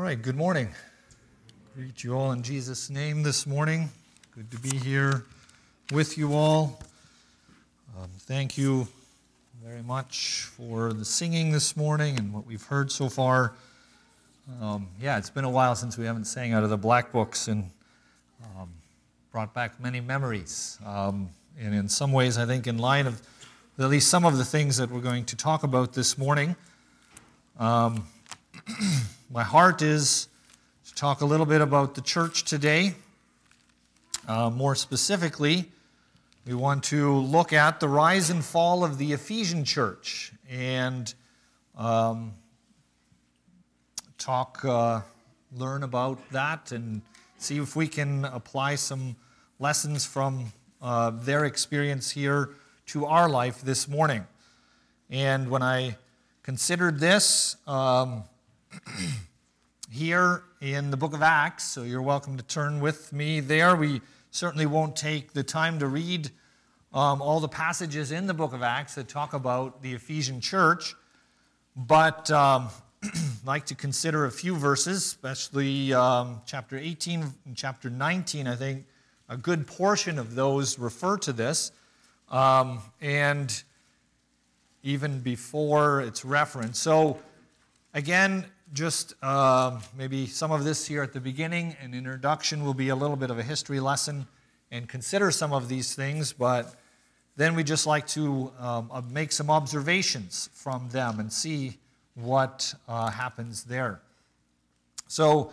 right, good morning. Greet you all in Jesus' name this morning. Good to be here with you all. Thank you very much for the singing this morning and what we've heard so far. It's been a while since we haven't sang out of the Black Books and brought back many memories. And in some ways, I think in line of at least some of the things that we're going to talk about this morning, my heart is to talk a little bit about the church today. More specifically, we want to look at the rise and fall of the Ephesian church and learn about that and see if we can apply some lessons from their experience here to our life this morning. And when I considered this here in the book of Acts, so you're welcome to turn with me there. We certainly won't take the time to read all the passages in the book of Acts that talk about the Ephesian church, but I'd like to consider a few verses, especially chapter 18 and chapter 19. I think a good portion of those refer to this, and even before its reference. So again, just maybe some of this here at the beginning. An introduction will be a little bit of a history lesson and consider some of these things, but then we just like to make some observations from them and see what happens there. So,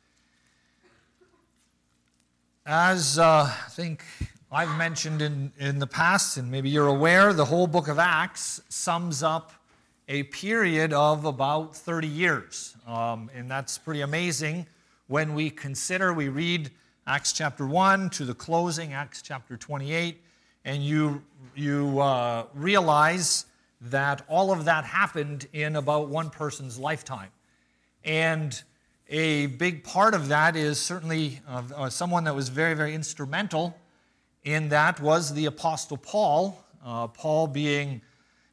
as I think I've mentioned in the past, and maybe you're aware, the whole book of Acts sums up a period of about 30 years. And that's pretty amazing when we consider, we read Acts chapter 1 to the closing, Acts chapter 28, and you realize that all of that happened in about one person's lifetime. And a big part of that is certainly someone that was very, very instrumental in that was the Apostle Paul. Paul being,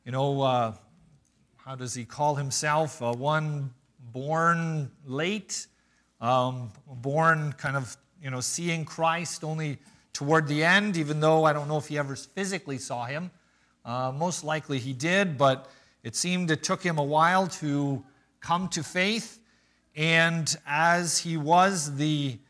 how does he call himself? One born late, born kind of, seeing Christ only toward the end, even though I don't know if he ever physically saw him. Most likely he did, but it seemed it took him a while to come to faith. And as he was the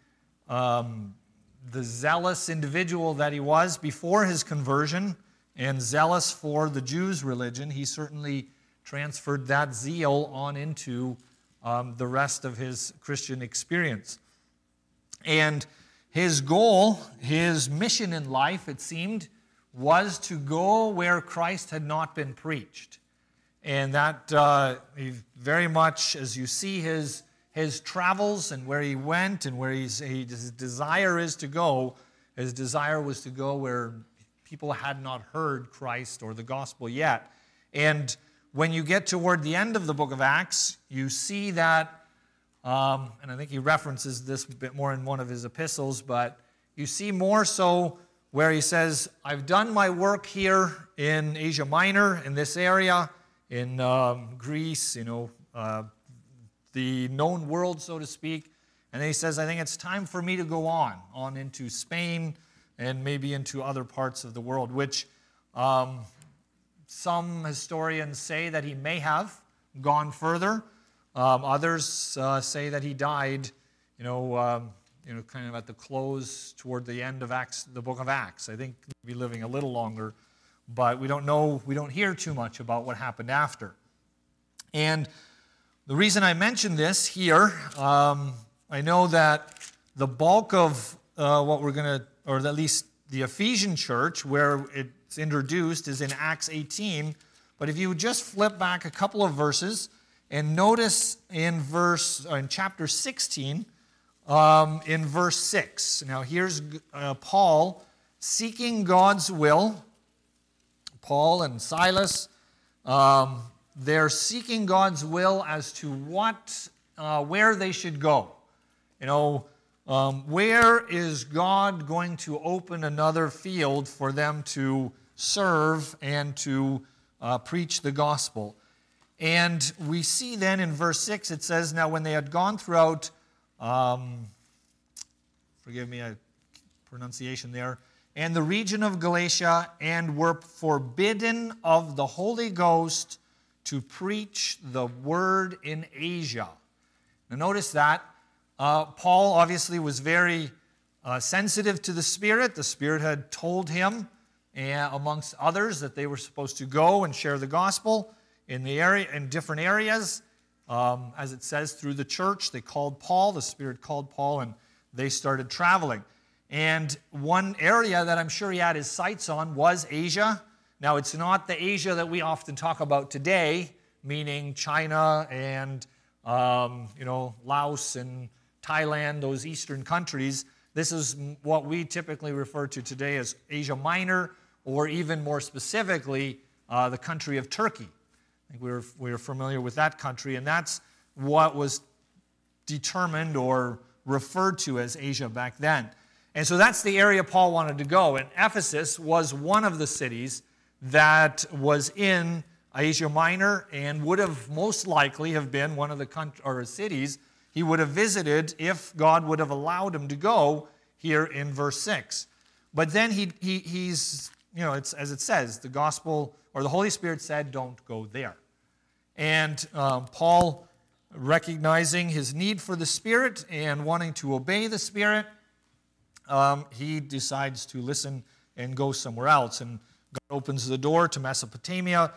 zealous individual that he was before his conversion and zealous for the Jews' religion, he certainly transferred that zeal on into the rest of his Christian experience. And his goal, his mission in life, it seemed, was to go where Christ had not been preached. And that very much, as you see his travels and where he went and where his desire is to go, his desire was to go where people had not heard Christ or the gospel yet. And when you get toward the end of the book of Acts, you see that, and I think he references this a bit more in one of his epistles, but you see more so where he says, I've done my work here in Asia Minor, in this area, in Greece, the known world, so to speak. And then he says, I think it's time for me to go on into Spain and maybe into other parts of the world, which some historians say that he may have gone further. Others say that he died, kind of at the close toward the end of Acts, the book of Acts. I think he'll be living a little longer, but we don't know, we don't hear too much about what happened after. And the reason I mention this here, I know that the bulk of what we're going to, or at least the Ephesian church, where it's introduced, is in Acts 18. But if you just flip back a couple of verses and notice in chapter 16, in verse 6. Now here's Paul seeking God's will. Paul and Silas, they're seeking God's will as to where they should go. Where is God going to open another field for them to serve and to preach the gospel? And we see then in verse 6, it says, now when they had gone throughout, forgive me, pronunciation there, and the region of Galatia, and were forbidden of the Holy Ghost to preach the word in Asia. Now notice that. Paul obviously was very sensitive to the Spirit. The Spirit had told him, amongst others, that they were supposed to go and share the gospel in different areas. As it says, through the church, they called Paul. The Spirit called Paul, and they started traveling. And one area that I'm sure he had his sights on was Asia. Now, it's not the Asia that we often talk about today, meaning China and Laos and Thailand, those eastern countries. This is what we typically refer to today as Asia Minor, or even more specifically, the country of Turkey. I think we were familiar with that country, and that's what was determined or referred to as Asia back then. And so that's the area Paul wanted to go. And Ephesus was one of the cities that was in Asia Minor and would have most likely have been one of the cities he would have visited if God would have allowed him to go here in verse 6. But then he's, it's as it says, the gospel or the Holy Spirit said, don't go there. And Paul, recognizing his need for the Spirit and wanting to obey the Spirit, he decides to listen and go somewhere else. And God opens the door to Macedonia,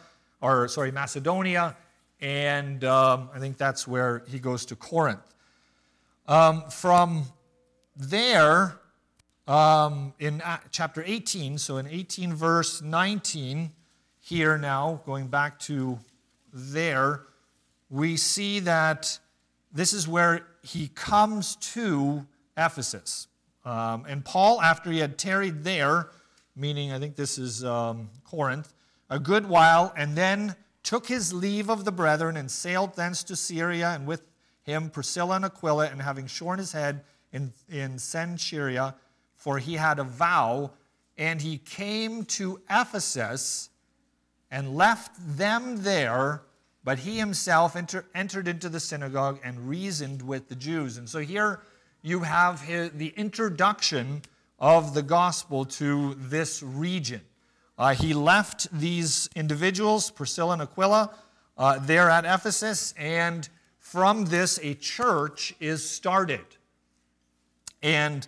and I think that's where he goes to Corinth. From there, in chapter 18, so in 18 verse 19, here now, going back to there, we see that this is where he comes to Ephesus. And Paul, after he had tarried there, meaning I think this is Corinth, a good while, and then took his leave of the brethren and sailed thence to Syria, and with him Priscilla and Aquila, and having shorn his head in Cenchrea, for he had a vow, and he came to Ephesus and left them there, but he himself entered into the synagogue and reasoned with the Jews. And so here you have the introduction of the gospel to this region. He left these individuals, Priscilla and Aquila, there at Ephesus, and from this a church is started. And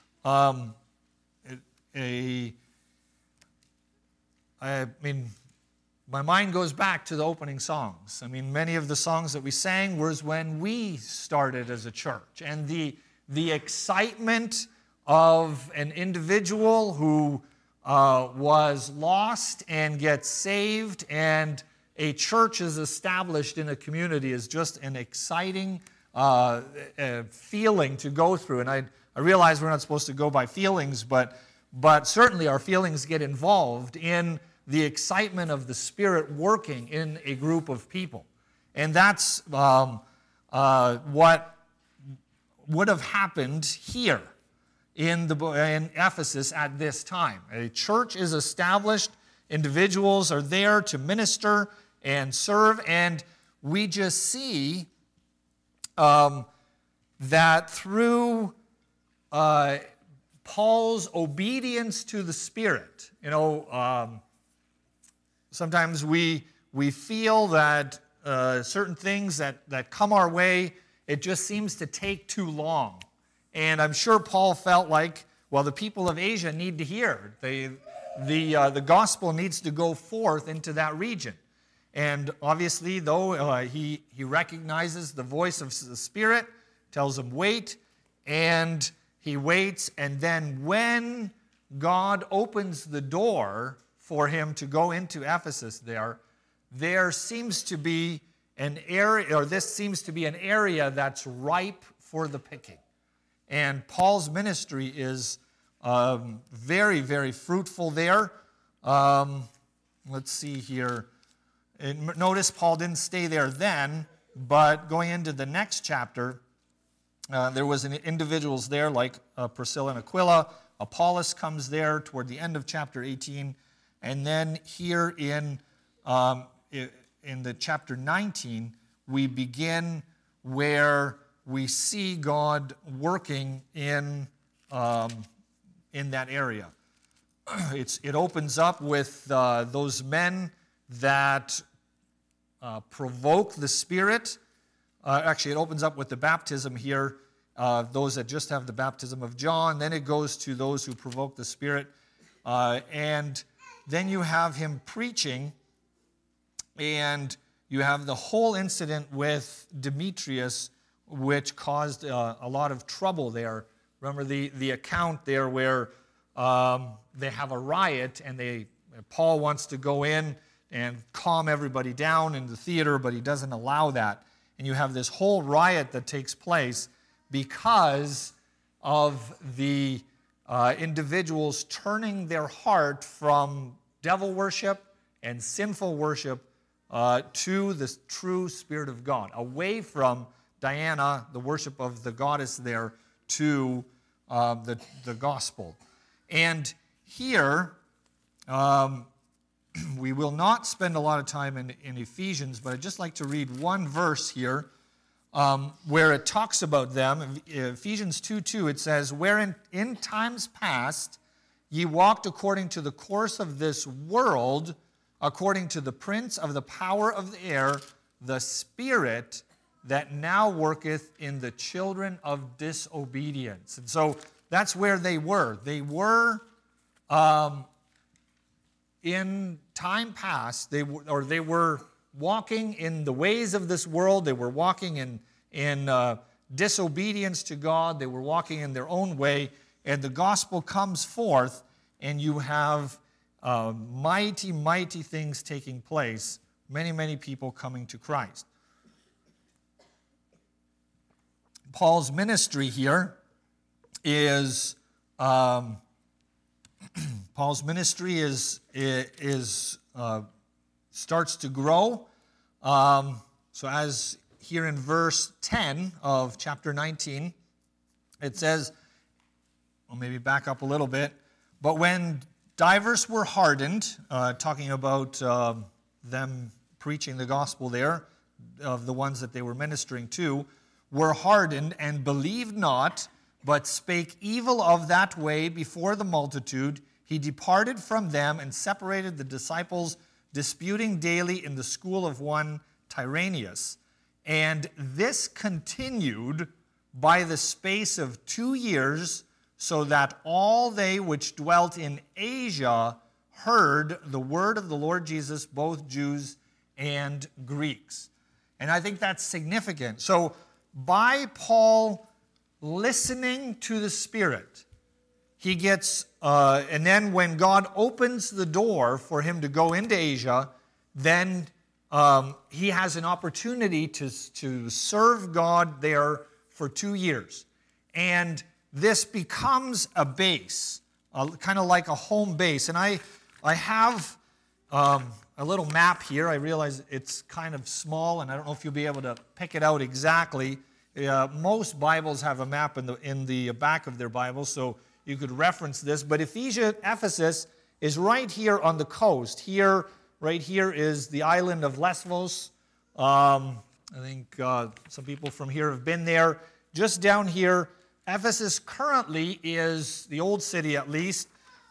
my mind goes back to the opening songs. I mean, many of the songs that we sang was when we started as a church. And the excitement of an individual who was lost and gets saved, and a church is established in a community is just an exciting feeling to go through. And I realize we're not supposed to go by feelings, but certainly our feelings get involved in the excitement of the Spirit working in a group of people. And that's what would have happened here in Ephesus at this time. A church is established, individuals are there to minister and serve, and we just see that through Paul's obedience to the Spirit. Sometimes we feel that certain things that come our way, it just seems to take too long. And I'm sure Paul felt like, well, the people of Asia need to hear. The gospel needs to go forth into that region. And obviously, though, he recognizes the voice of the Spirit, tells him, wait, and he waits. And then when God opens the door for him to go into Ephesus there seems to be an area, or this seems to be an area that's ripe for the picking. And Paul's ministry is very, very fruitful there. Let's see here. And notice Paul didn't stay there then, but going into the next chapter, there was individuals there like Priscilla and Aquila. Apollos comes there toward the end of chapter 18. And then here in in the chapter 19, we begin where we see God working in that area. It opens up with those men that provoke the Spirit. Actually, it opens up with the baptism here, those that just have the baptism of John. Then it goes to those who provoke the Spirit. And then you have him preaching, and you have the whole incident with Demetrius, which caused a lot of trouble there. Remember the account there where they have a riot, and Paul wants to go in and calm everybody down in the theater, but he doesn't allow that. And you have this whole riot that takes place because of the individuals turning their heart from devil worship and sinful worship to the true Spirit of God, away from Diana, the worship of the goddess there, to the gospel. And here, we will not spend a lot of time in Ephesians, but I'd just like to read one verse here where it talks about them. In Ephesians 2:2, it says, "Wherein in times past ye walked according to the course of this world, according to the prince of the power of the air, the spirit that now worketh in the children of disobedience." And so that's where they were. They were, in time past, they were walking in the ways of this world. They were walking in disobedience to God. They were walking in their own way. And the gospel comes forth, and you have mighty, mighty things taking place. Many, many people coming to Christ. Paul's ministry here is starts to grow. So as here in verse 10 of chapter 19, it says, well, maybe back up a little bit, "But when divers were hardened," talking about them preaching the gospel there, of the ones that they were ministering to, "were hardened and believed not, but spake evil of that way before the multitude, he departed from them and separated the disciples, disputing daily in the school of one Tyrannus. And this continued by the space of 2 years, so that all they which dwelt in Asia heard the word of the Lord Jesus, both Jews and Greeks." And I think that's significant. So by Paul listening to the Spirit, he gets, and then when God opens the door for him to go into Asia, then he has an opportunity to serve God there for 2 years. And this becomes a base, kind of like a home base. And I have a little map here. I realize it's kind of small, and I don't know if you'll be able to pick it out exactly. Most Bibles have a map in the back of their Bible, so you could reference this. But Ephesus is right here on the coast. Right here is the island of Lesbos. I think some people from here have been there. Just down here, Ephesus currently is, the old city at least,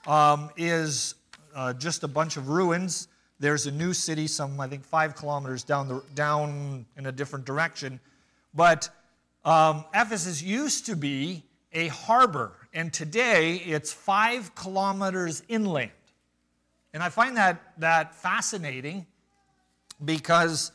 is just a bunch of ruins. There's a new city, I think 5 kilometers down in a different direction. But Ephesus used to be a harbor, and today it's 5 kilometers inland. And I find that fascinating because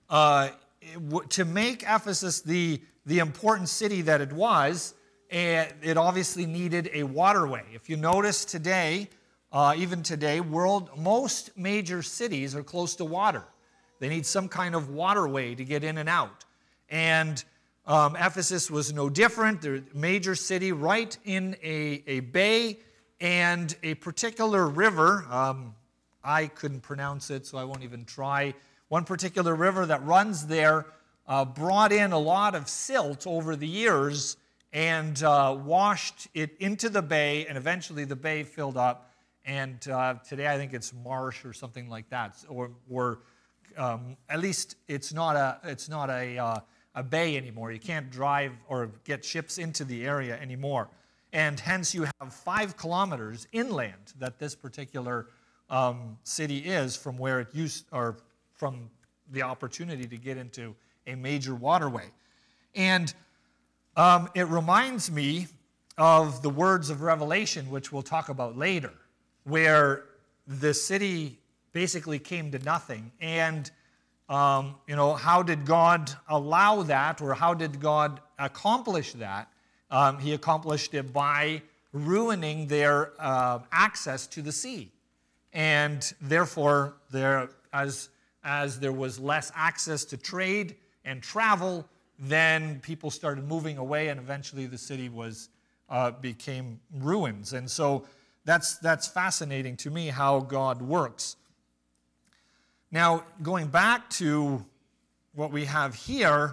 to make Ephesus the important city that it was, it obviously needed a waterway. If you notice today, even today, most major cities are close to water. They need some kind of waterway to get in and out. And Ephesus was no different. They're a major city right in a bay, and a particular river, I couldn't pronounce it, so I won't even try. One particular river that runs there brought in a lot of silt over the years and washed it into the bay, and eventually the bay filled up. And today I think it's marsh or something like that, or at least it's not a bay anymore. You can't drive or get ships into the area anymore. And hence you have 5 kilometers inland that this particular city is from where it used, or from the opportunity to get into a major waterway. And it reminds me of the words of Revelation, which we'll talk about later, where the city basically came to nothing. And, how did God allow that, or how did God accomplish that? He accomplished it by ruining their access to the sea. And therefore, as there was less access to trade and travel, then people started moving away, and eventually the city became ruins. And so that's fascinating to me how God works. Now, going back to what we have here,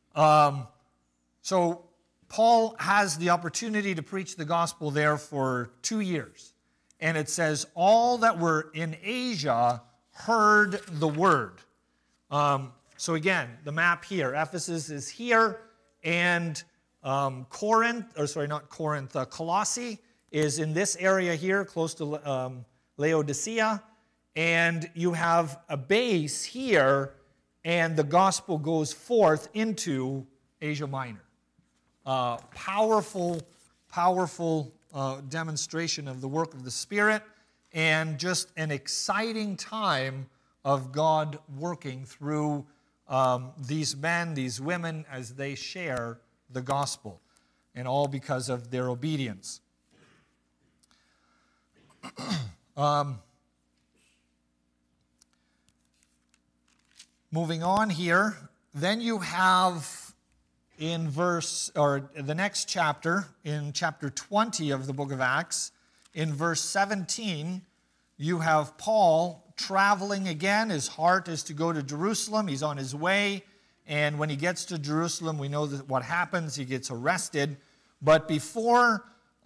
so Paul has the opportunity to preach the gospel there for 2 years. And it says, all that were in Asia heard the word. So again, the map here, Ephesus is here, and Colossae is in this area here, close to Laodicea. And you have a base here, and the gospel goes forth into Asia Minor. Powerful demonstration of the work of the Spirit, and just an exciting time of God working through these men, these women, as they share the gospel, and all because of their obedience. Moving on here, then you have in the next chapter, in chapter 20 of the book of Acts, in verse 17, you have Paul traveling again. His heart is to go to Jerusalem. He's on his way. And when he gets to Jerusalem, we know that what happens. He gets arrested. But before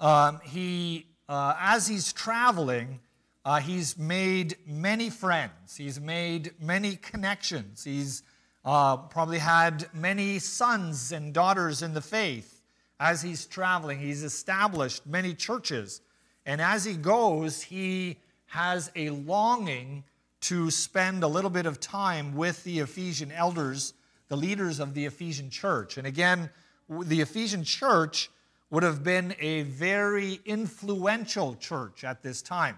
as he's traveling, he's made many friends. He's made many connections. He's probably had many sons and daughters in the faith. As he's traveling, he's established many churches. And as he goes, he has a longing to spend a little bit of time with the Ephesian elders, the leaders of the Ephesian church. And again, the Ephesian church would have been a very influential church at this time.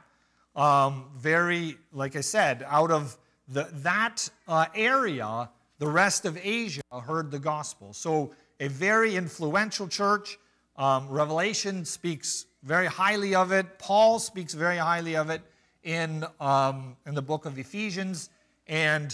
Very, like I said, out of that area, the rest of Asia heard the gospel. So a very influential church. Revelation speaks very highly of it. Paul speaks very highly of it in the book of Ephesians. And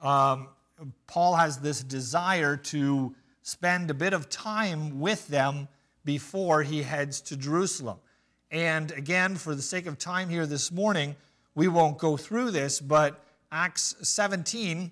Paul has this desire to spend a bit of time with them before he heads to Jerusalem. And again, for the sake of time here this morning, we won't go through this, but Acts 20,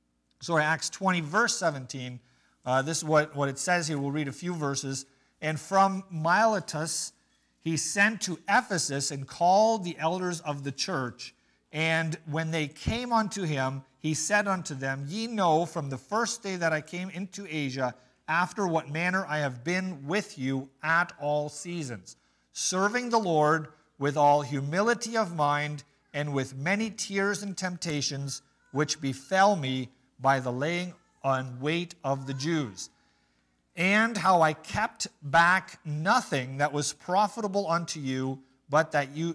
verse 17, this is what it says here. We'll read a few verses. And from Miletus he sent to Ephesus and called the elders of the church. And when they came unto him, he said unto them, Ye know from the first day that I came into Asia, after what manner I have been with you at all seasons, serving the Lord with all humility of mind and with many tears and temptations, which befell me by the laying on wait of the Jews. And how I kept back nothing that was profitable unto you, but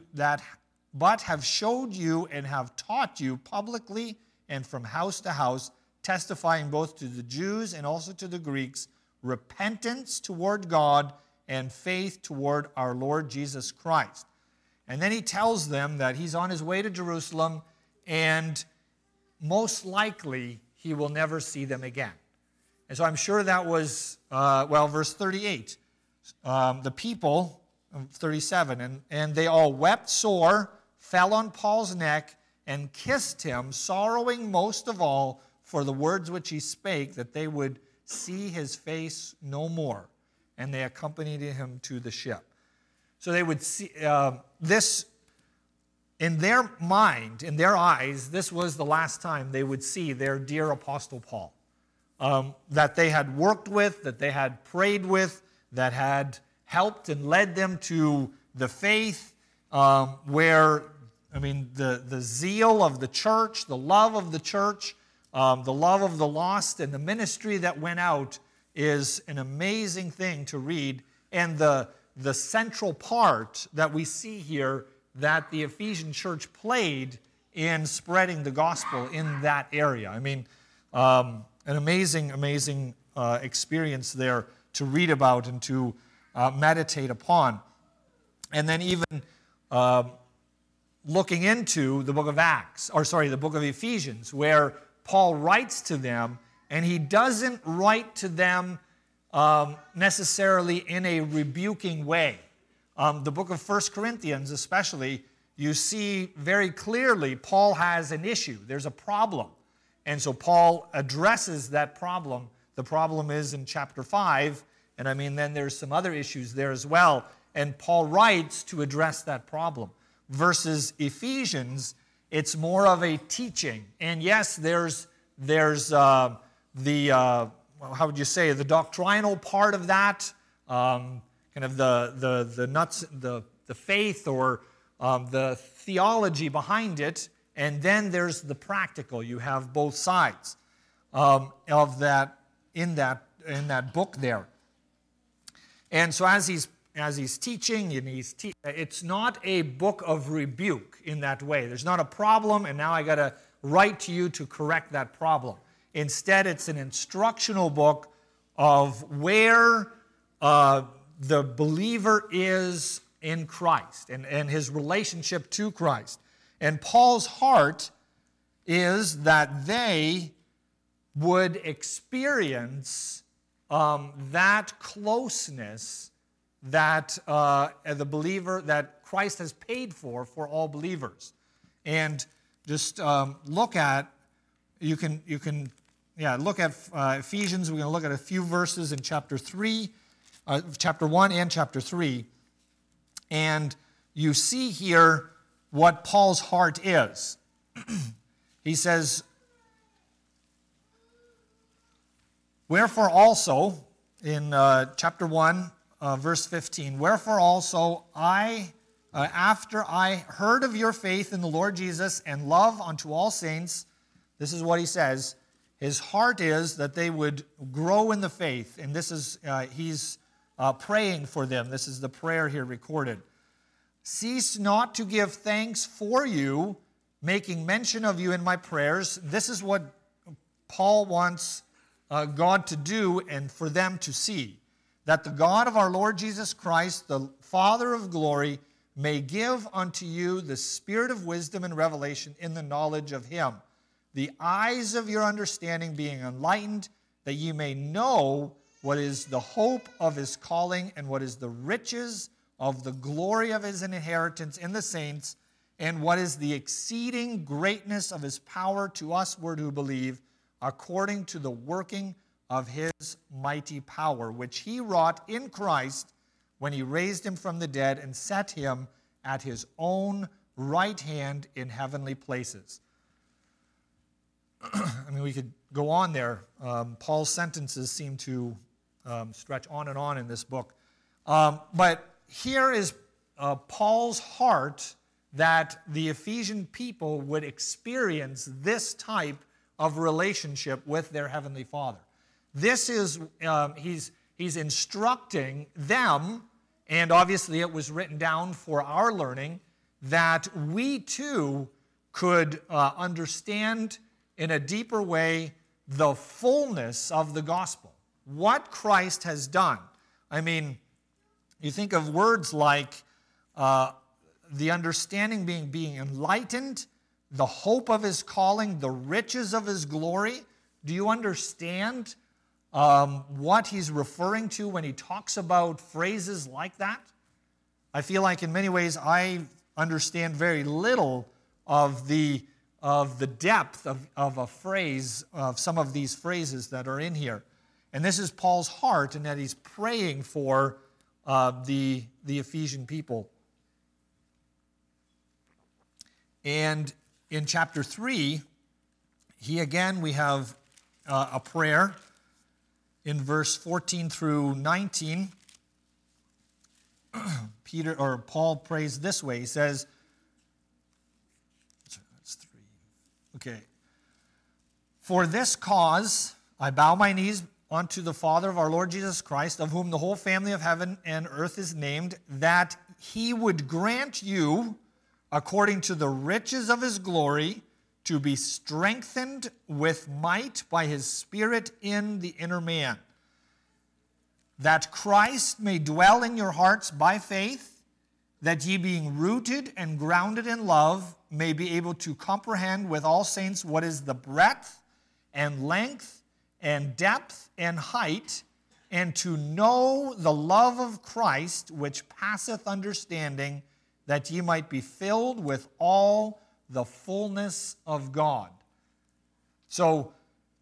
have showed you and have taught you publicly and from house to house, testifying both to the Jews and also to the Greeks, repentance toward God and faith toward our Lord Jesus Christ. And then he tells them that he's on his way to Jerusalem, and most likely he will never see them again. And so I'm sure that was, verse 38. The people, 37, and they all wept sore, fell on Paul's neck, and kissed him, sorrowing most of all for the words which he spake, that they would see his face no more. And they accompanied him to the ship. So they would see this in their mind, in their eyes, this was the last time they would see their dear Apostle Paul, that they had worked with, that they had prayed with, that had helped and led them to the faith, where, the zeal of the church, the love of the church, the love of the lost, and the ministry that went out is an amazing thing to read. And the central part that we see here that the Ephesian church played in spreading the gospel in that area. An amazing experience there to read about and to meditate upon. And then even looking into the book of the book of Ephesians, where Paul writes to them, and he doesn't write to them necessarily in a rebuking way. The book of 1 Corinthians especially, you see very clearly Paul has an issue. There's a problem. And so Paul addresses that problem. The problem is in chapter 5, and then there's some other issues there as well. And Paul writes to address that problem. Versus Ephesians, it's more of a teaching. And yes, there's the doctrinal part of that, kind of the faith or the theology behind it, and then there's the practical. You have both sides of that in that book there. And so as he's teaching, and it's not a book of rebuke in that way. There's not a problem, and now I got to write to you to correct that problem. Instead, it's an instructional book of where the believer is in Christ and his relationship to Christ. And Paul's heart is that they would experience that closeness that the believer, that Christ has paid for all believers. And just look at Ephesians. We're going to look at a few verses in chapter 1 and chapter 3. And you see here what Paul's heart is. He says, wherefore also, in chapter 1, verse 15, wherefore also I, after I heard of your faith in the Lord Jesus and love unto all saints, this is what he says, his heart is that they would grow in the faith, and this is, he's praying for them. This is the prayer here recorded. Cease not to give thanks for you, making mention of you in my prayers. This is what Paul wants God to do and for them to see. That the God of our Lord Jesus Christ, the Father of glory, may give unto you the spirit of wisdom and revelation in the knowledge of him, the eyes of your understanding being enlightened, that ye may know what is the hope of his calling and what is the riches of the glory of his inheritance in the saints, and what is the exceeding greatness of his power to us who believe, according to the working of his mighty power, which he wrought in Christ when he raised him from the dead and set him at his own right hand in heavenly places. We could go on there. Paul's sentences seem to stretch on and on in this book. But here is Paul's heart that the Ephesian people would experience this type of relationship with their Heavenly Father. This is, he's instructing them, and obviously it was written down for our learning, that we too could understand in a deeper way the fullness of the gospel, what Christ has done. You think of words like the understanding being enlightened, the hope of his calling, the riches of his glory. Do you understand what he's referring to when he talks about phrases like that? I feel like in many ways I understand very little of the depth of a phrase, of some of these phrases that are in here. And this is Paul's heart, and that he's praying for the Ephesian people. And in chapter 3, we have a prayer in verse 14 through 19. Paul prays this way. He says, that's 3. Okay. For this cause I bow my knees unto the Father of our Lord Jesus Christ, of whom the whole family of heaven and earth is named, that he would grant you, according to the riches of his glory, to be strengthened with might by his Spirit in the inner man, that Christ may dwell in your hearts by faith, that ye being rooted and grounded in love may be able to comprehend with all saints what is the breadth and length and depth and height, and to know the love of Christ, which passeth understanding, that ye might be filled with all the fullness of God. So,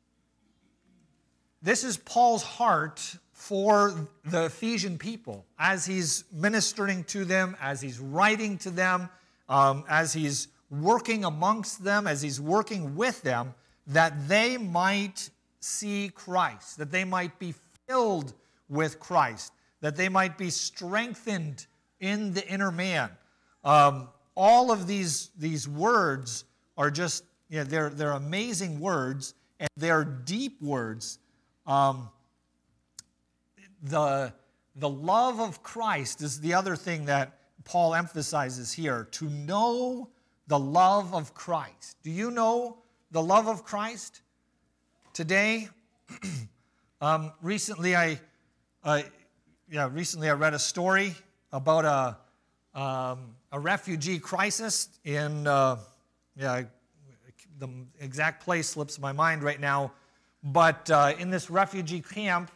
this is Paul's heart for the Ephesian people as he's ministering to them, as he's writing to them, as he's working amongst them, as he's working with them, that they might see Christ, that they might be filled with Christ, that they might be strengthened in the inner man. All of these words are just, they're amazing words, and they're deep words. The love of Christ is the other thing that Paul emphasizes here, to know the love of Christ. Do you know the love of Christ? Today, recently I read a story about a refugee crisis in the exact place slips my mind right now, but in this refugee camp,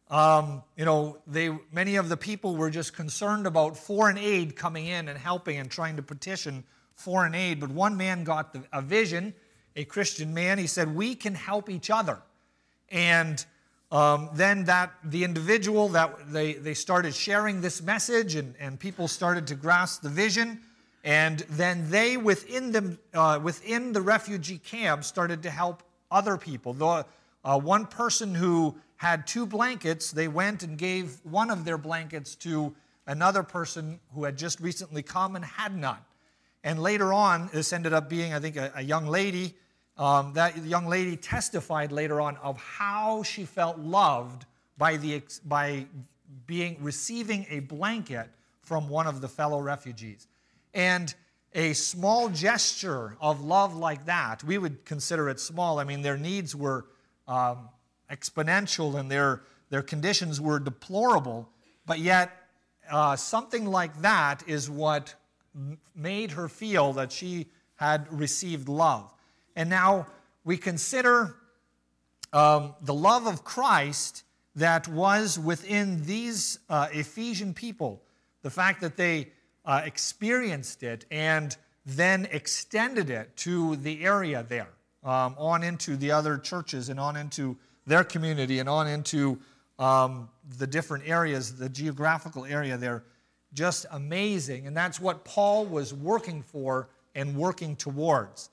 many of the people were just concerned about foreign aid coming in and helping and trying to petition foreign aid. But one man got a vision, a Christian man. He said, we can help each other. And then the individual, that they started sharing this message, and people started to grasp the vision. And then they, within the refugee camp, started to help other people. One person who had 2 blankets, they went and gave one of their blankets to another person who had just recently come and had none. And later on, this ended up being, I think, a young lady. That young lady testified later on of how she felt loved by receiving a blanket from one of the fellow refugees. And a small gesture of love like that, we would consider it small. I mean, their needs were exponential and their conditions were deplorable, but yet something like that is what made her feel that she had received love. And now we consider the love of Christ that was within these Ephesian people, the fact that they experienced it and then extended it to the area there, on into the other churches and on into their community and on into the different areas, the geographical area there. Just amazing. And that's what Paul was working for and working towards.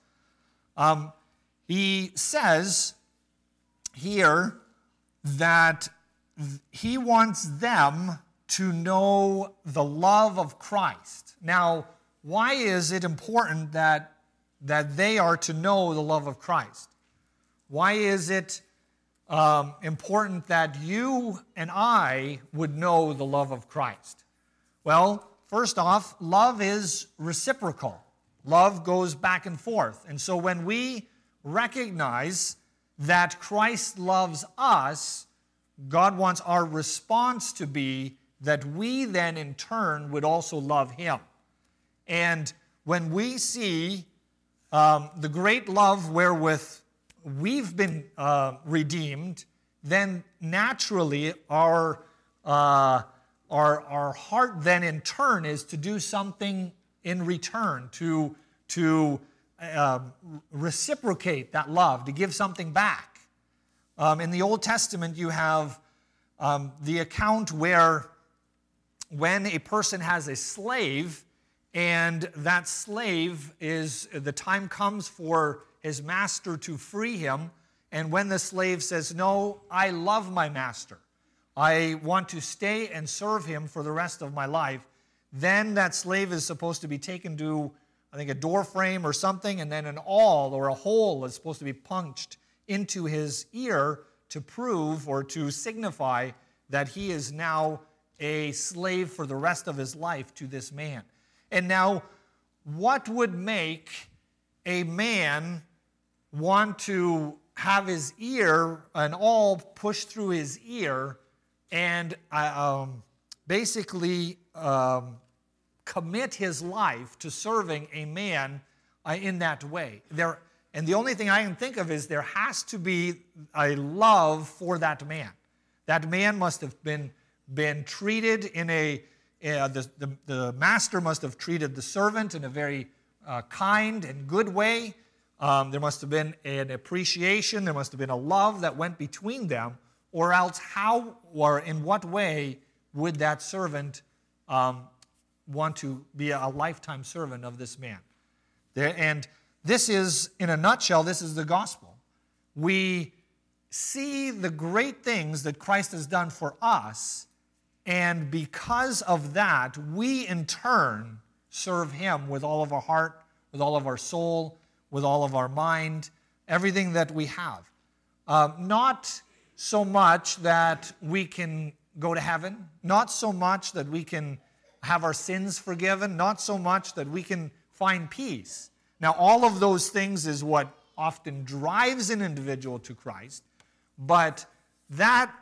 He says here that he wants them to know the love of Christ. Now, why is it important that they are to know the love of Christ? Why is it important that you and I would know the love of Christ? Well, first off, love is reciprocal. Love goes back and forth. And so when we recognize that Christ loves us, God wants our response to be that we then in turn would also love Him. And when we see the great love wherewith we've been redeemed, then naturally our heart then in turn is to do something in return, to reciprocate that love, to give something back. In the Old Testament, you have the account where when a person has a slave And that slave the time comes for his master to free him. And when the slave says, no, I love my master, I want to stay and serve him for the rest of my life, then that slave is supposed to be taken to, I think, a door frame or something, and then an awl or a hole is supposed to be punched into his ear to prove or to signify that he is now a slave for the rest of his life to this man. And now, what would make a man want to have his ear, an awl pushed through his ear, and basically commit his life to serving a man in that way? And the only thing I can think of is there has to be a love for that man. That man must have been treated in the master must have treated the servant in a very kind and good way. There must have been an appreciation. There must have been a love that went between them, or else how or in what way would that servant want to be a lifetime servant of this man? And this is, in a nutshell, this is the gospel. We see the great things that Christ has done for us, and because of that, we in turn serve him with all of our heart, with all of our soul, with all of our mind, everything that we have. Not so much that we can go to heaven, not so much that we can have our sins forgiven, not so much that we can find peace. Now, all of those things is what often drives an individual to Christ, but that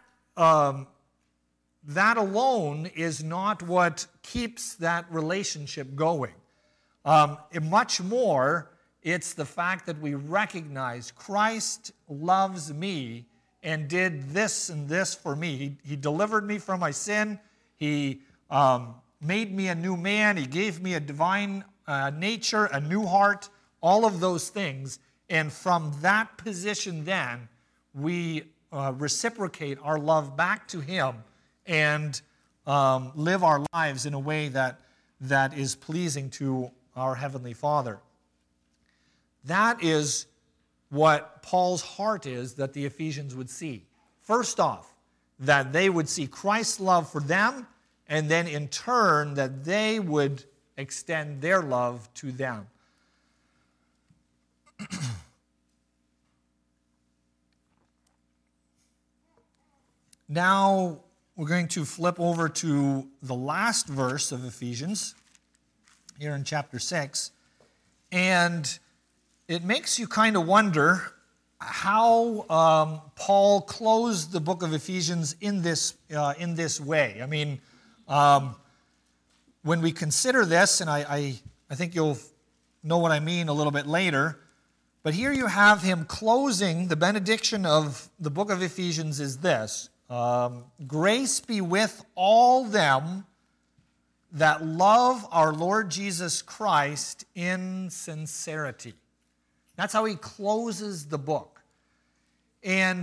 alone is not what keeps that relationship going. Much more, it's the fact that we recognize Christ loves me and did this and this for me. He delivered me from my sin. He made me a new man. He gave me a divine nature, a new heart, all of those things. And from that position then, we reciprocate our love back to him and live our lives in a way that is pleasing to our Heavenly Father. That is what Paul's heart is that the Ephesians would see. First off, that they would see Christ's love for them, and then in turn that they would extend their love to them. Now we're going to flip over to the last verse of Ephesians, here in chapter 6, and it makes you kind of wonder how Paul closed the book of Ephesians in this way. I mean, when we consider this, and I think you'll know what I mean a little bit later, but here you have him closing, the benediction of the book of Ephesians is this: grace be with all them that love our Lord Jesus Christ in sincerity. That's how he closes the book. And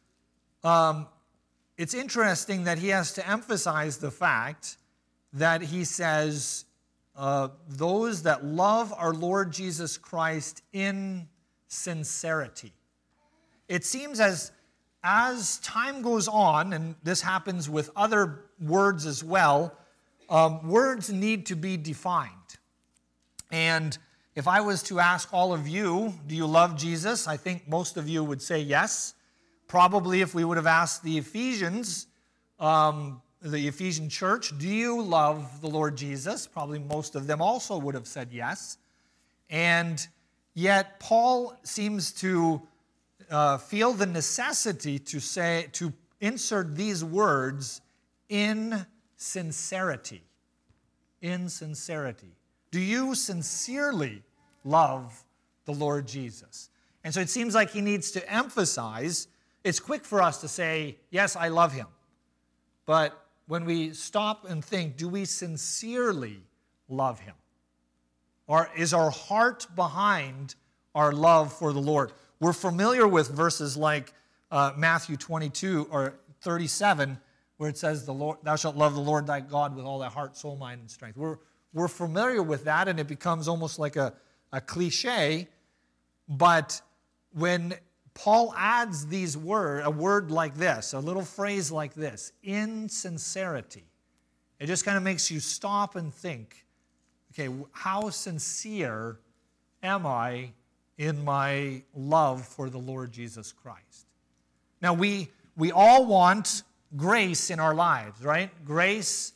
it's interesting that he has to emphasize the fact that he says, those that love our Lord Jesus Christ in sincerity. It seems as time goes on, and this happens with other words as well, words need to be defined. And if I was to ask all of you, do you love Jesus? I think most of you would say yes. Probably if we would have asked the Ephesians, the Ephesian church, do you love the Lord Jesus? Probably most of them also would have said yes. And yet Paul seems to feel the necessity to insert these words, in sincerity. In sincerity. Do you sincerely love the Lord Jesus? And so it seems like he needs to emphasize, it's quick for us to say, yes, I love him. But when we stop and think, do we sincerely love him? Or is our heart behind our love for the Lord? We're familiar with verses like Matthew 22 or 37, where it says, "Thou shalt love the Lord thy God with all thy heart, soul, mind, and strength." We're we're familiar with that, and it becomes almost like a cliche. But when Paul adds a word like this, a little phrase like this, in sincerity, it just kind of makes you stop and think, okay, how sincere am I in my love for the Lord Jesus Christ? Now, we all want grace in our lives, right? Grace,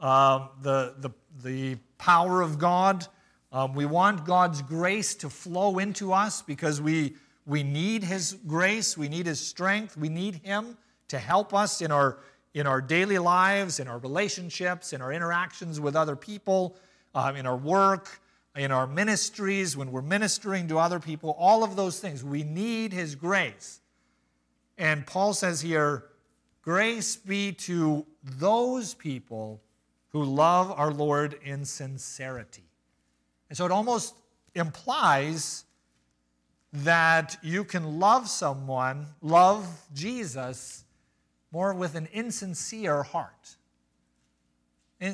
the power of God. We want God's grace to flow into us because we need His grace. We need His strength. We need Him to help us in our daily lives, in our relationships, in our interactions with other people, in our work, in our ministries, when we're ministering to other people, all of those things. We need His grace. And Paul says here, grace be to those people who love our Lord in sincerity. And so it almost implies that you can love someone, love Jesus, more with an insincere heart. And,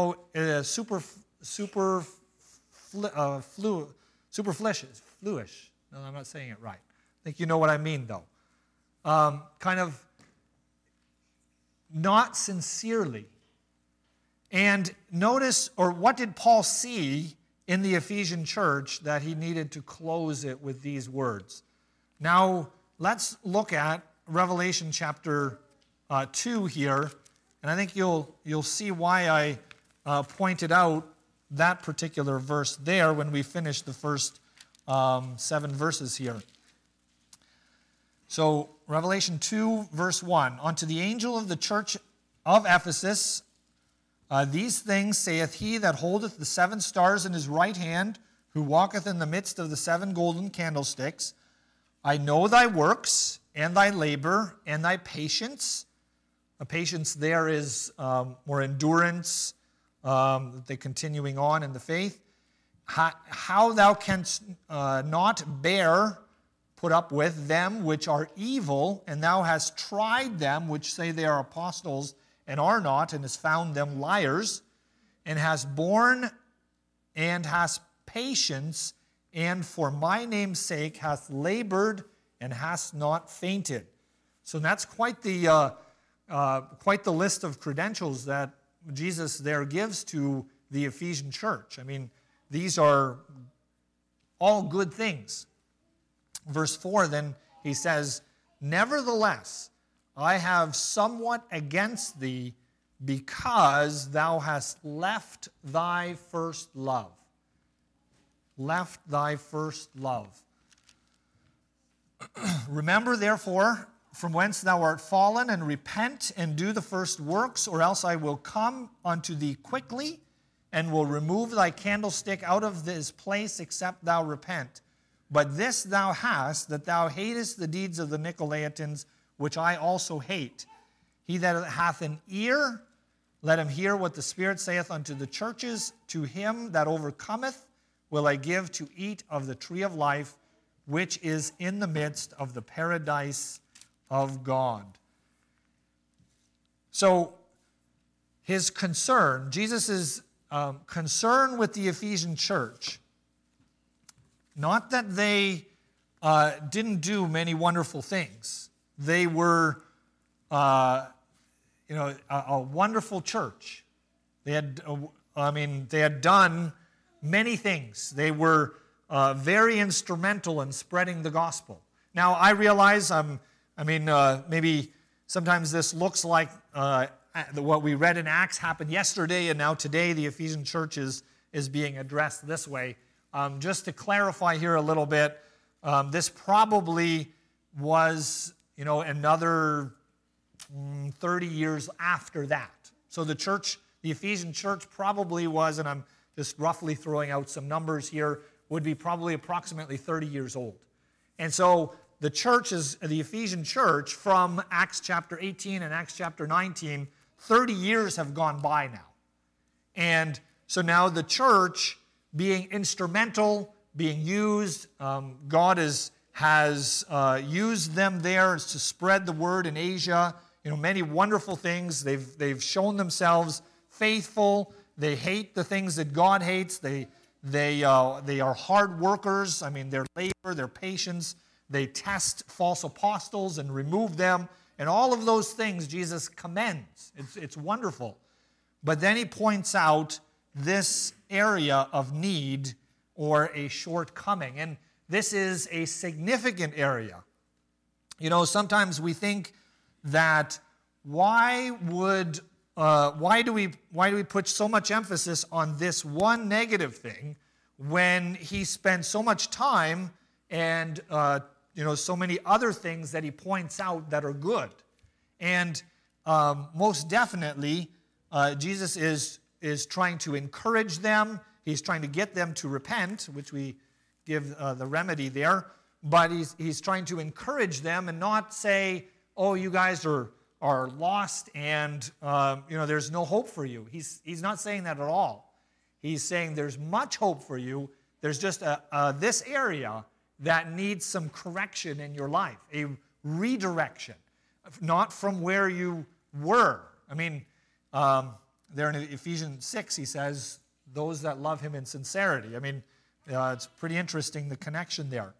fluish. No, I'm not saying it right. I think you know what I mean, though. Kind of not sincerely. And notice, or what did Paul see in the Ephesian church that he needed to close it with these words? Now, let's look at Revelation chapter 2 here, and I think you'll see why I pointed out that particular verse there when we finish the first 7 verses here. So, Revelation 2, verse 1. Unto the angel of the church of Ephesus, these things saith he that holdeth the 7 stars in his right hand, who walketh in the midst of the 7 golden candlesticks. I know thy works, and thy labor, and thy patience. The patience there is more endurance, the continuing on in the faith. How thou canst not put up with them which are evil, and thou hast tried them which say they are apostles and are not, and hast found them liars, and hast borne and hast patience, and for my name's sake hast labored and hast not fainted. So that's quite the list of credentials that Jesus there gives to the Ephesian church. I mean, these are all good things. Verse 4, then he says, nevertheless, I have somewhat against thee, because thou hast left thy first love. Left thy first love. Remember, therefore, from whence thou art fallen, and repent, and do the first works, or else I will come unto thee quickly, and will remove thy candlestick out of this place, except thou repent. But this thou hast, that thou hatest the deeds of the Nicolaitans, which I also hate. He that hath an ear, let him hear what the Spirit saith unto the churches. To him that overcometh will I give to eat of the tree of life, which is in the midst of the paradise of God. So, his concern, Jesus' concern with the Ephesian church, not that they didn't do many wonderful things. They were, a wonderful church. They had done many things. They were very instrumental in spreading the gospel. Now, I realize, maybe sometimes this looks like what we read in Acts happened yesterday, and now today the Ephesian church is being addressed this way. Just to clarify here a little bit, this probably was, another 30 years after that. So the Ephesian church probably was, and I'm just roughly throwing out some numbers here, would be probably approximately 30 years old. And so the Ephesian church, from Acts chapter 18 and Acts chapter 19, 30 years have gone by now. And so now the church, being instrumental, being used, God has used them there to spread the word in Asia. Many wonderful things. They've shown themselves faithful. They hate the things that God hates. They are hard workers. I mean, their labor, their patience. They test false apostles and remove them. And all of those things Jesus commends. It's wonderful. But then he points out this area of need or a shortcoming. And this is a significant area. You know, sometimes we think that why do we put so much emphasis on this one negative thing when he spends so much time and so many other things that he points out that are good? And most definitely, Jesus is trying to encourage them. He's trying to get them to repent, which we give the remedy there. But he's trying to encourage them and not say, "Oh, you guys are lost and there's no hope for you." He's not saying that at all. He's saying there's much hope for you. There's just this area that needs some correction in your life, a redirection, not from where you were. I mean, there in Ephesians 6, he says, those that love him in sincerity. I mean, it's pretty interesting, the connection there.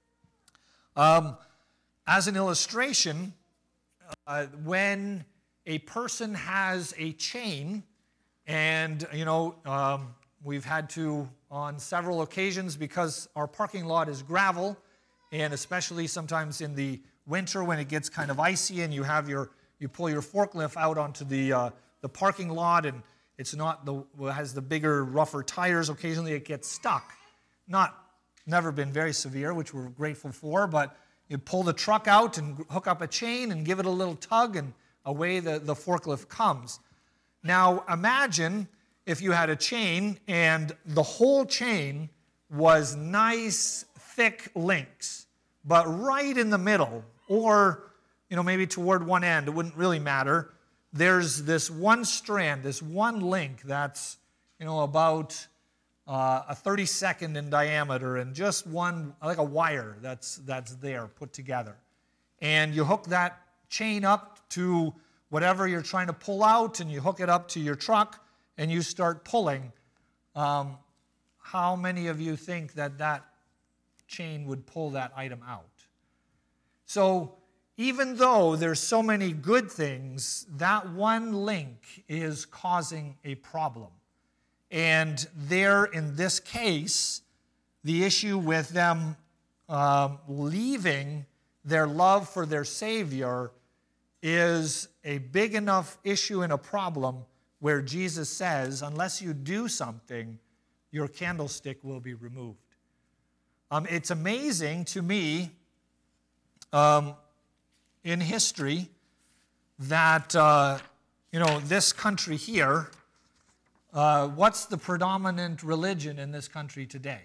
As an illustration, when a person has a chain, and, we've had to, on several occasions, because our parking lot is gravel, and especially sometimes in the winter when it gets kind of icy and you pull your forklift out onto the parking lot, and it's not it has the bigger, rougher tires. Occasionally it gets stuck. Never been very severe, which we're grateful for, but you pull the truck out and hook up a chain and give it a little tug, and away the forklift comes. Now imagine if you had a chain and the whole chain was nice, thick links, but right in the middle, or maybe toward one end, it wouldn't really matter. There's this one strand, this one link that's about a 32nd in diameter, and just one, like a wire that's there put together. And you hook that chain up to whatever you're trying to pull out, and you hook it up to your truck, and you start pulling. How many of you think that chain would pull that item out? So even though there's so many good things, that one link is causing a problem. And there, in this case, the issue with them leaving their love for their Savior is a big enough issue and a problem where Jesus says, unless you do something, your candlestick will be removed. It's amazing to me in history that, this country here, what's the predominant religion in this country today?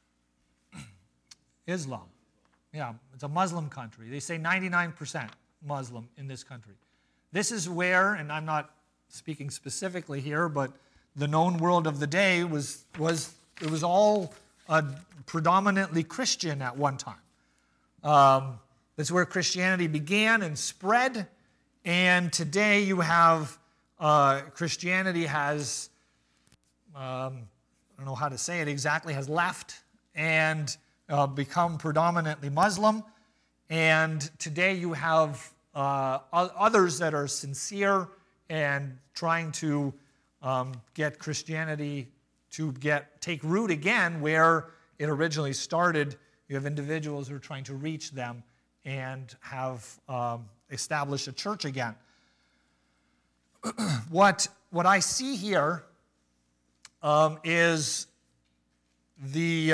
Islam. Yeah, it's a Muslim country. They say 99% Muslim in this country. This is where, and I'm not speaking specifically here, but the known world of the day was all predominantly Christian at one time. That's where Christianity began and spread, and today you have Christianity has, I don't know how to say it exactly, has left and become predominantly Muslim, and today you have others that are sincere and trying to get Christianity to take root again where it originally started. You have individuals who are trying to reach them and have established a church again. What I see here is the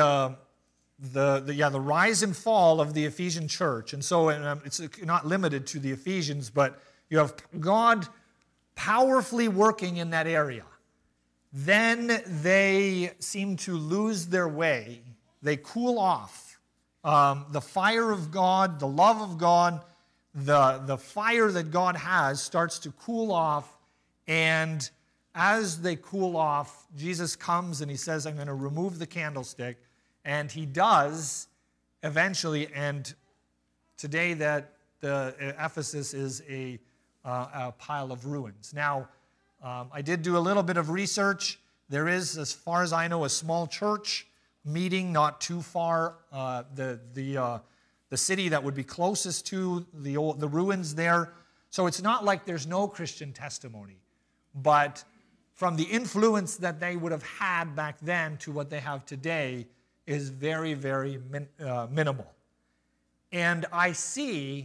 rise and fall of the Ephesian church. And so it's not limited to the Ephesians, but you have God powerfully working in that area. Then they seem to lose their way. They cool off. The fire of God, the love of God, the fire that God has starts to cool off. And as they cool off, Jesus comes and he says, I'm going to remove the candlestick. And he does eventually. And today that the Ephesus is a pile of ruins. Now, I did do a little bit of research. There is, as far as I know, a small church meeting not too far. The city that would be closest to the ruins there. So it's not like there's no Christian testimony, but from the influence that they would have had back then to what they have today is very, very minimal. And I see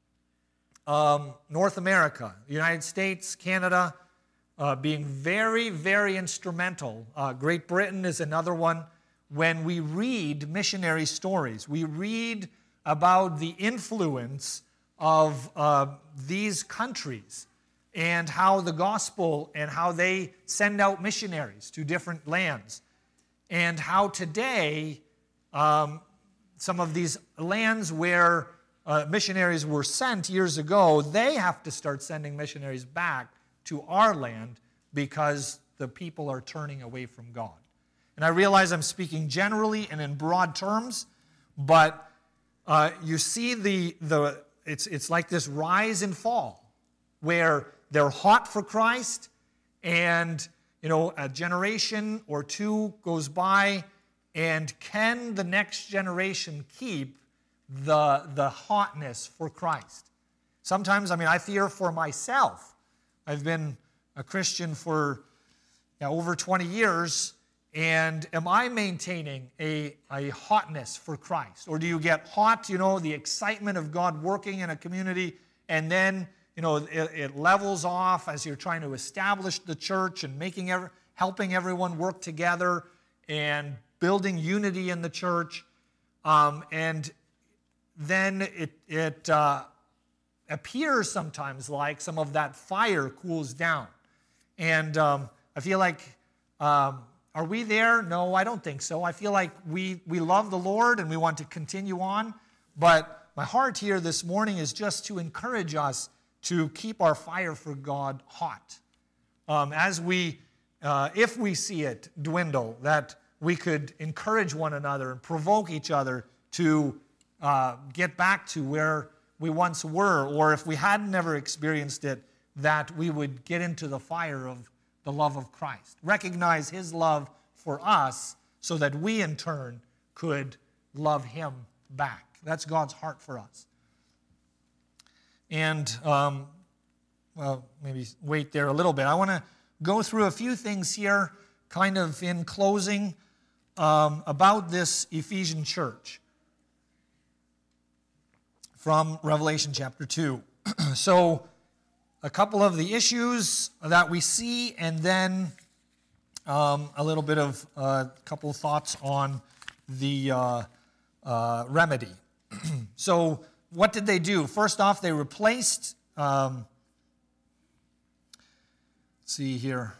North America, United States, Canada, being very, very instrumental. Great Britain is another one. When we read missionary stories, we read about the influence of these countries and how the gospel and how they send out missionaries to different lands, and how today some of these lands where missionaries were sent years ago, they have to start sending missionaries back to our land because the people are turning away from God. And I realize I'm speaking generally and in broad terms, but you see it's like this rise and fall where they're hot for Christ, and a generation or two goes by, and can the next generation keep the hotness for Christ? Sometimes, I fear for myself. I've been a Christian for over 20 years, and am I maintaining a hotness for Christ? Or do you get hot, the excitement of God working in a community, and then, it levels off as you're trying to establish the church and helping everyone work together and building unity in the church. And then it appears sometimes like some of that fire cools down. And I feel like, are we there? No, I don't think so. I feel like we love the Lord and we want to continue on. But my heart here this morning is just to encourage us to keep our fire for God hot. If we see it dwindle, that we could encourage one another and provoke each other to get back to where we once were, or if we had never experienced it, that we would get into the fire of the love of Christ. Recognize His love for us so that we in turn could love Him back. That's God's heart for us. And, maybe wait there a little bit. I want to go through a few things here, kind of in closing, about this Ephesian church from Revelation chapter 2. So, a couple of the issues that we see, and then a little bit of a couple of thoughts on the remedy. So, what did they do? First off, they replaced, let's see here.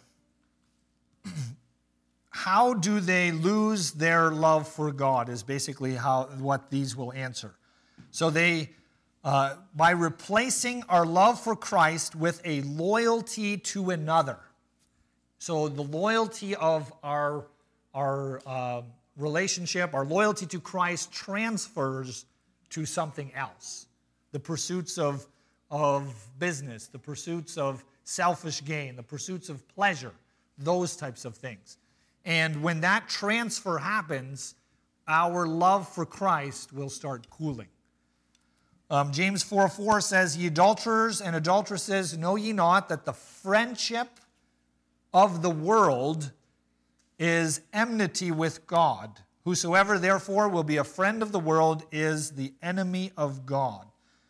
How do they lose their love for God is basically what these will answer. So they, by replacing our love for Christ with a loyalty to another. So the loyalty of our relationship, our loyalty to Christ transfers to something else. The pursuits of business, the pursuits of selfish gain, the pursuits of pleasure, those types of things. And when that transfer happens, our love for Christ will start cooling. James 4:4 says, "Ye adulterers and adulteresses, know ye not that the friendship of the world is enmity with God? Whosoever therefore will be a friend of the world is the enemy of God."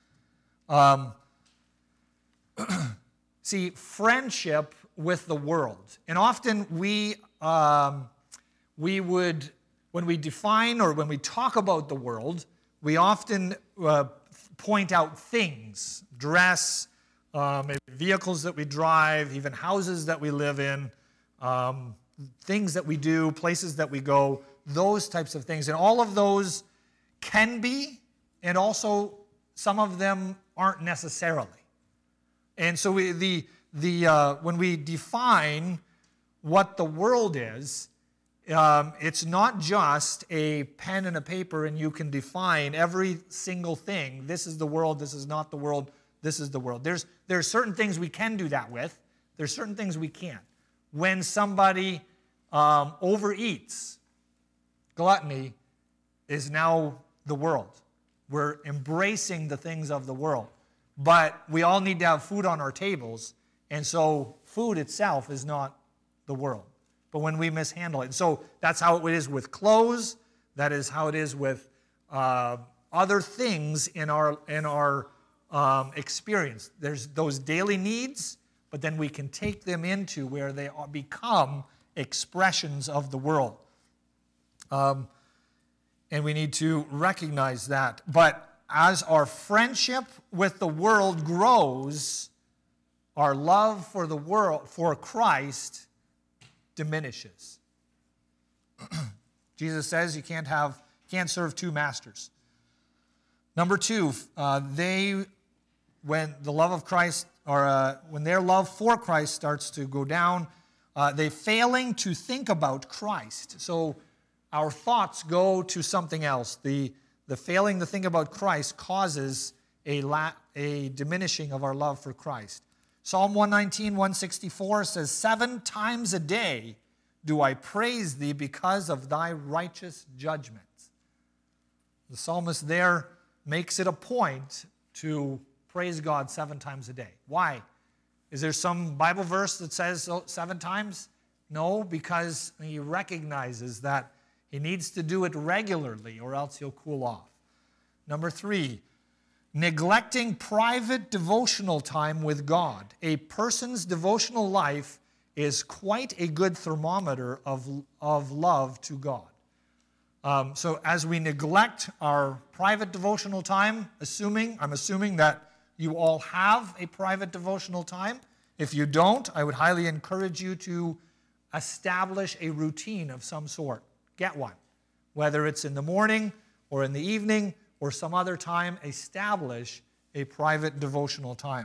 See, friendship with the world. And often we would, when we define or when we talk about the world, we often point out things, dress, maybe vehicles that we drive, even houses that we live in, things that we do, places that we go, those types of things. And all of those can be, and also some of them aren't necessarily. And so when we define what the world is, it's not just a pen and a paper and you can define every single thing. This is the world, this is not the world, this is the world. There's certain things we can do that with. There's certain things we can't. When somebody overeats, gluttony is now the world. We're embracing the things of the world. But we all need to have food on our tables, and so food itself is not the world. But when we mishandle it. And so that's how it is with clothes. That is how it is with other things in our experience. There's those daily needs, but then we can take them into where they become expressions of the world. And we need to recognize that. But as our friendship with the world grows, our love for the world, for Christ, diminishes. Jesus says you can't serve two masters. Number two, when the love of Christ, or when their love for Christ starts to go down, they failing to think about Christ. So our thoughts go to something else. The failing to think about Christ causes a diminishing of our love for Christ. Psalm 119, 164 says, 7 times a day do I praise thee because of thy righteous judgments. The psalmist there makes it a point to praise God 7 times a day. Why? Is there some Bible verse that says 7 times? No, because he recognizes that he needs to do it regularly or else he'll cool off. Number 3, neglecting private devotional time with God. A person's devotional life is quite a good thermometer of love to God. So as we neglect our private devotional time, I'm assuming that you all have a private devotional time. If you don't, I would highly encourage you to establish a routine of some sort. Get one. Whether it's in the morning or in the evening or some other time, establish a private devotional time.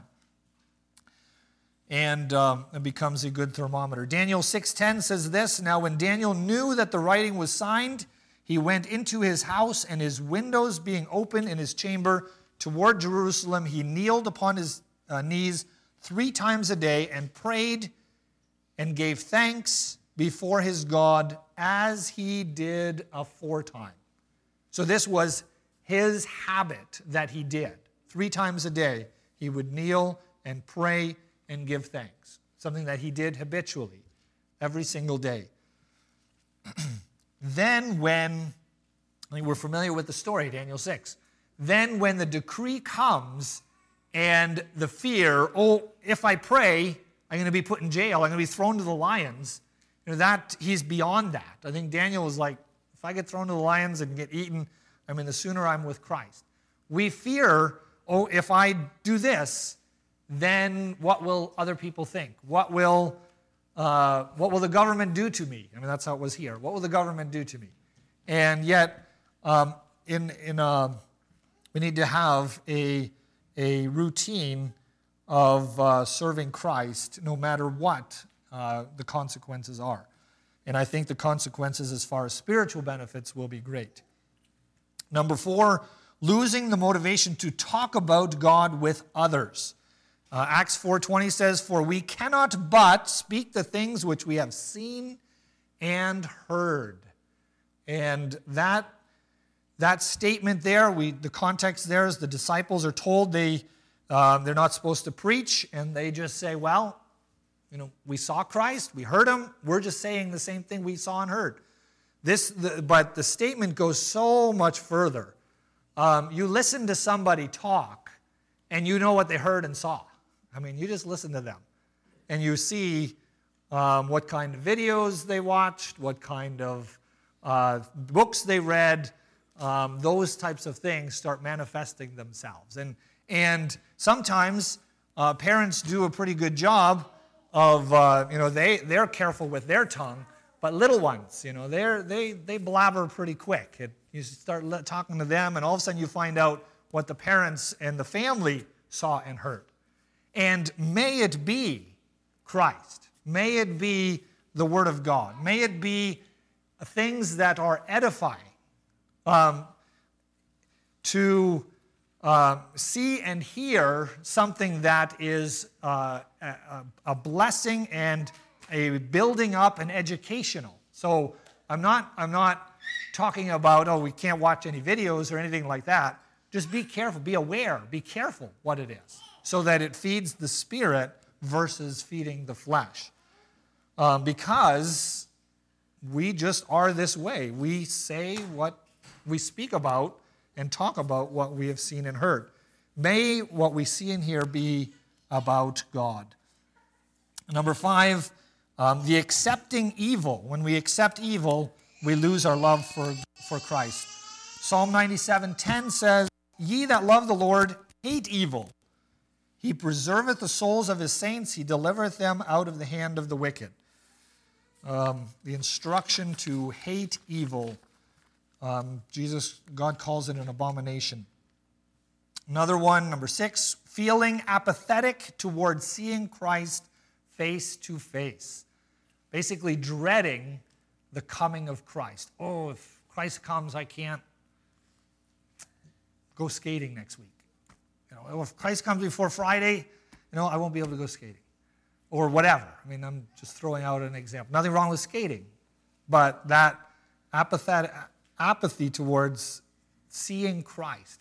And it becomes a good thermometer. Daniel 6:10 says this, now when Daniel knew that the writing was signed, he went into his house, and his windows being open in his chamber toward Jerusalem, he kneeled upon his knees 3 times a day and prayed and gave thanks before his God as he did aforetime. So this was his habit that he did. 3 times a day he would kneel and pray and give thanks. Something that he did habitually every single day. Then we're familiar with the story, Daniel 6. Then when the decree comes and the fear, if I pray, I'm going to be put in jail, I'm going to be thrown to the lions, that he's beyond that. I think Daniel was like, if I get thrown to the lions and get eaten, the sooner I'm with Christ. We fear, if I do this, then what will other people think? What will the government do to me? That's how it was here. What will the government do to me? And yet, we need to have a routine of serving Christ no matter what the consequences are. And I think the consequences as far as spiritual benefits will be great. Number 4, losing the motivation to talk about God with others. Acts 4:20 says, for we cannot but speak the things which we have seen and heard. And that statement there, the context there is the disciples are told they're not supposed to preach, and they just say, well, we saw Christ, we heard him, we're just saying the same thing we saw and heard. But the statement goes so much further. You listen to somebody talk, and you know what they heard and saw. You just listen to them, and you see what kind of videos they watched, what kind of books they read. Those types of things start manifesting themselves. And sometimes parents do a pretty good job of, they're careful with their tongue, but little ones, they blabber pretty quick. You start talking to them, and all of a sudden you find out what the parents and the family saw and heard. And may it be Christ. May it be the Word of God. May it be things that are edifying. To see and hear something that is a blessing and a building up and educational. So I'm not talking about, we can't watch any videos or anything like that. Just be careful, be aware, be careful what it is, so that it feeds the spirit versus feeding the flesh. Because we just are this way. We say what we speak about and talk about what we have seen and heard. May what we see in here be about God. Number 5, the accepting evil. When we accept evil, we lose our love for Christ. Psalm 97:10 says, "Ye that love the Lord hate evil. He preserveth the souls of his saints. He delivereth them out of the hand of the wicked." The instruction to hate evil, God calls it an abomination. Another one, number 6, feeling apathetic towards seeing Christ face to face. Basically dreading the coming of Christ. Oh, if Christ comes, I can't go skating next week. If Christ comes before Friday, I won't be able to go skating. Or whatever. I'm just throwing out an example. Nothing wrong with skating. But that apathy towards seeing Christ.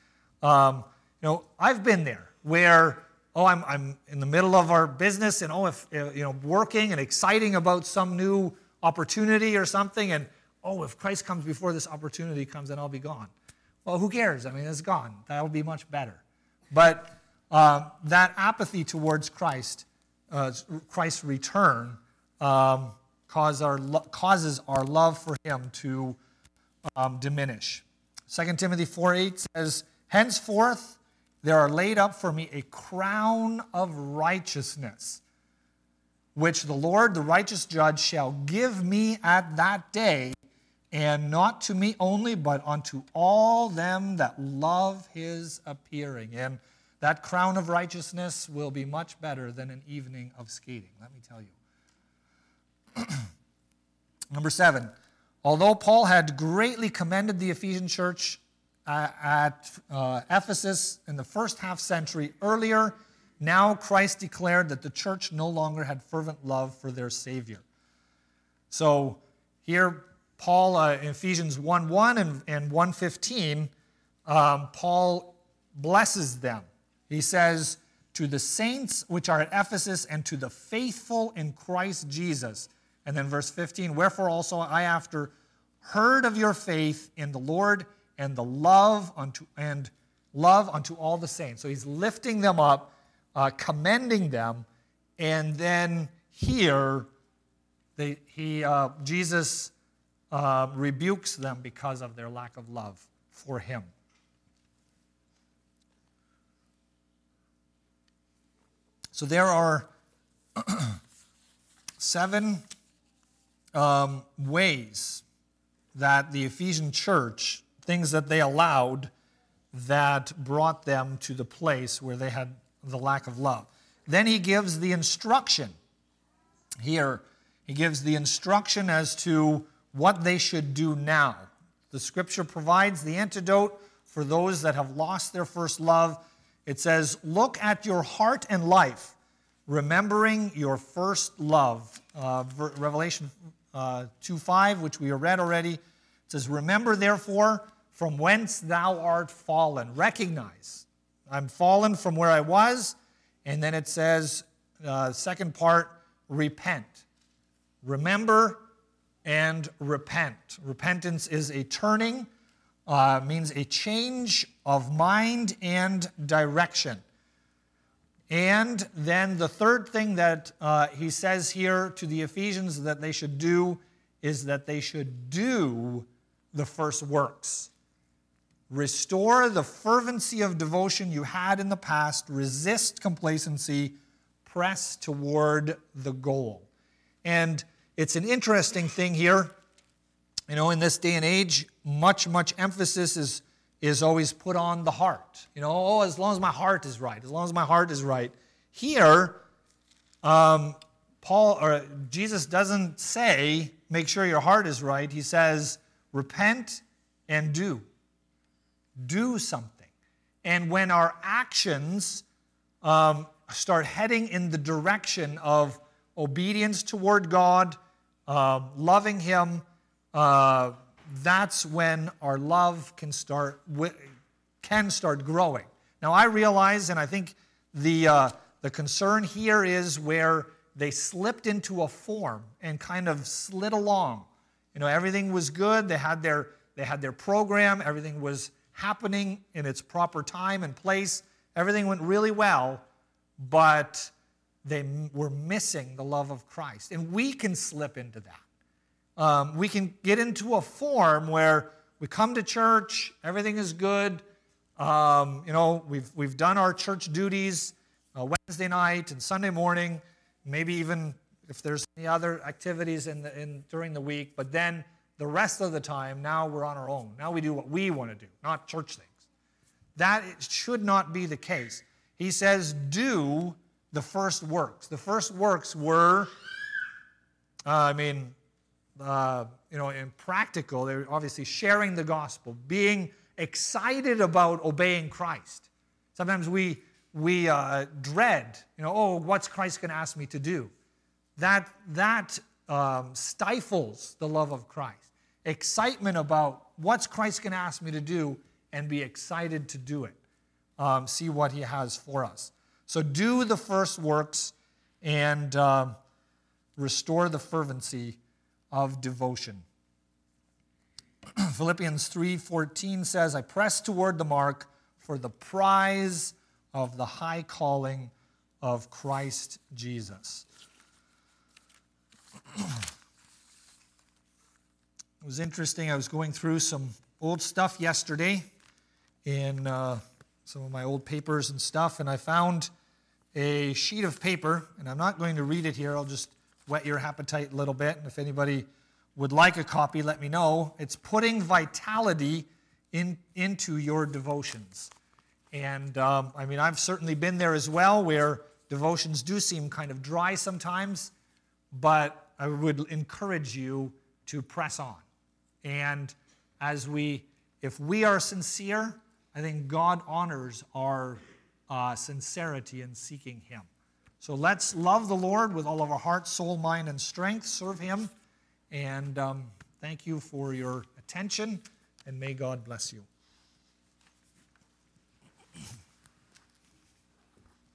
I've been there where, I'm in the middle of our business and, if working and exciting about some new opportunity or something, and, if Christ comes before this opportunity comes, then I'll be gone. Well, who cares? It's gone. That'll be much better. But that apathy towards Christ's return causes our love for him to diminish. 2 Timothy 4:8 says, "Henceforth there are laid up for me a crown of righteousness, which the Lord, the righteous judge, shall give me at that day, and not to me only, but unto all them that love his appearing." And that crown of righteousness will be much better than an evening of skating, let me tell you. Number 7, although Paul had greatly commended the Ephesian church at Ephesus in the first half century earlier, now Christ declared that the church no longer had fervent love for their Savior. So here, Paul, in Ephesians 1:1 and 1:15, Paul blesses them. He says, "To the saints which are at Ephesus and to the faithful in Christ Jesus." And then verse 15, "Wherefore also I, after heard of your faith in the Lord and the love unto all the saints." So he's lifting them up, commending them, and then here Jesus rebukes them because of their lack of love for him. So there are 7 ways that the Ephesian church, things that they allowed that brought them to the place where they had the lack of love. Then he gives the instruction. Here, he gives the instruction as to what they should do now. The scripture provides the antidote for those that have lost their first love. It says, "Look at your heart and life, remembering your first love." Revelation 2:5, which we read already, it says, "Remember therefore from whence thou art fallen." Recognize, I'm fallen from where I was. And then it says, second part, repent. Remember and repent. Repentance is a turning, means a change of mind and direction. And then the third thing that he says here to the Ephesians that they should do is that they should do the first works. Restore the fervency of devotion you had in the past. Resist complacency. Press toward the goal. And it's an interesting thing here. In this day and age, much emphasis is always put on the heart. As long as my heart is right, as long as my heart is right. Here, Jesus doesn't say, make sure your heart is right. He says, repent and do. Do something. And when our actions start heading in the direction of obedience toward God, loving Him, that's when our love can start growing. Now, I realize, and I think the concern here is where they slipped into a form and kind of slid along. Everything was good. They had their program. Everything was happening in its proper time and place. Everything went really well, but they were missing the love of Christ. And we can slip into that. We can get into a form where we come to church, everything is good. We've done our church duties Wednesday night and Sunday morning, maybe even if there's any other activities during the week. But then the rest of the time, now we're on our own. Now we do what we want to do, not church things. That should not be the case. He says, do the first works. The first works were, in practical, they're obviously sharing the gospel, being excited about obeying Christ. Sometimes we dread, what's Christ going to ask me to do? That stifles the love of Christ. Excitement about what's Christ going to ask me to do, and be excited to do it. See what He has for us. So do the first works and restore the fervency of devotion. Philippians 3:14 says, I press toward the mark for the prize of the high calling of Christ Jesus. It was interesting. I was going through some old stuff yesterday in some of my old papers and stuff, and I found a sheet of paper, and I'm not going to read it here. I'll just whet your appetite a little bit, and if anybody would like a copy, let me know. It's putting vitality into your devotions. And I've certainly been there as well, where devotions do seem kind of dry sometimes, but I would encourage you to press on. And if we are sincere, I think God honors our sincerity in seeking Him. So let's love the Lord with all of our heart, soul, mind, and strength. Serve Him. And thank you for your attention, and may God bless you.